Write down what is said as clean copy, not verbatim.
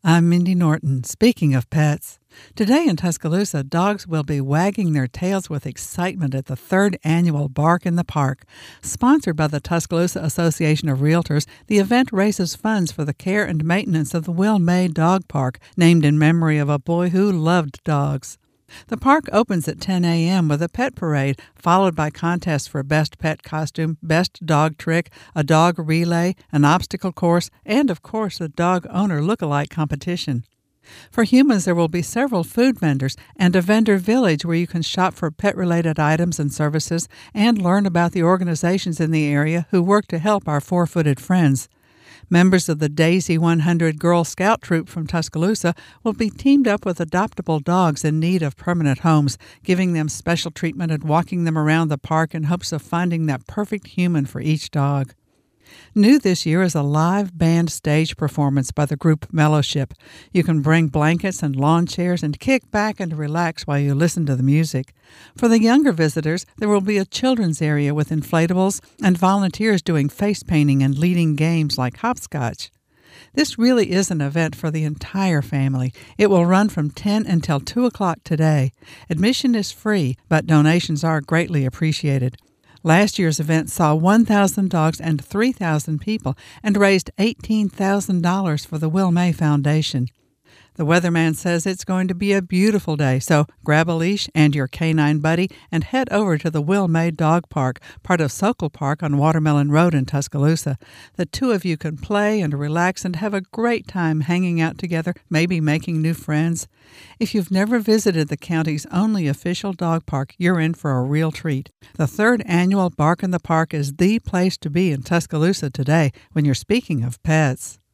I'm Mindy Norton. Speaking of pets, today in Tuscaloosa, dogs will be wagging their tails with excitement at the third annual Bark in the Park. Sponsored by the Tuscaloosa Association of Realtors, the event raises funds for the care and maintenance of the Will May Dog Park, named in memory of a boy who loved dogs. The park opens at 10 a.m. with a pet parade, followed by contests for best pet costume, best dog trick, a dog relay, an obstacle course, and, of course, a dog owner look-alike competition. For humans, there will be several food vendors and a vendor village where you can shop for pet-related items and services and learn about the organizations in the area who work to help our four-footed friends. Members of the Daisy 100 Girl Scout Troop from Tuscaloosa will be teamed up with adoptable dogs in need of permanent homes, giving them special treatment and walking them around the park in hopes of finding that perfect human for each dog. New this year is a live band stage performance by the group Mellowship. You can bring blankets and lawn chairs and kick back and relax while you listen to the music. For the younger visitors, there will be a children's area with inflatables and volunteers doing face painting and leading games like hopscotch. This really is an event for the entire family. It will run from 10 until 2 o'clock today. Admission is free, but donations are greatly appreciated. Last year's event saw 1,000 dogs and 3,000 people and raised $18,000 for the Will May Foundation. The weatherman says it's going to be a beautiful day, so grab a leash and your canine buddy and head over to the Will May Dog Park, part of Sokol Park on Watermelon Road in Tuscaloosa. The two of you can play and relax and have a great time hanging out together, maybe making new friends. If you've never visited the county's only official dog park, you're in for a real treat. The third annual Bark in the Park is the place to be in Tuscaloosa today when you're speaking of pets.